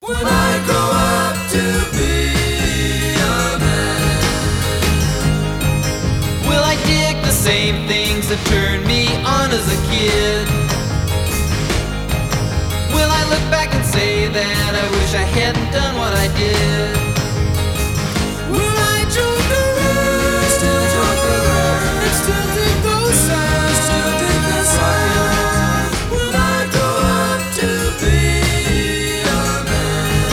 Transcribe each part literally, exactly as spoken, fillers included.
when I grow up to be a man? Will I dig the same things that turned me on as a kid? Will I look back and say that I wish I hadn't done what I did? Will I joke around? Still joke around. Still think those sides. Still think the sides. Will I grow up to be a man?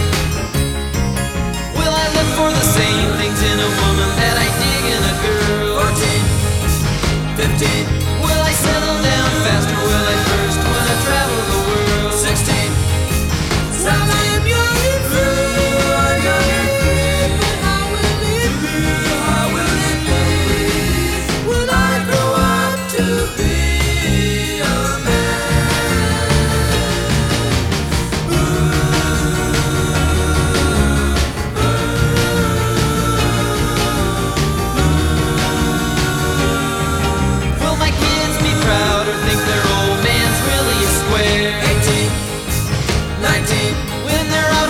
Will I look for the same things in a woman that I dig in a girl? Fourteen, fifteen, Will I settle down faster? Will I first when I travel the world? sixteen, seventeen, young and free. I'm young and free, but how will it be? How will it be when I grow up to be a man? Ooh, ooh, Will my kids be proud or think their old man's really a square? eighteen, nineteen, When their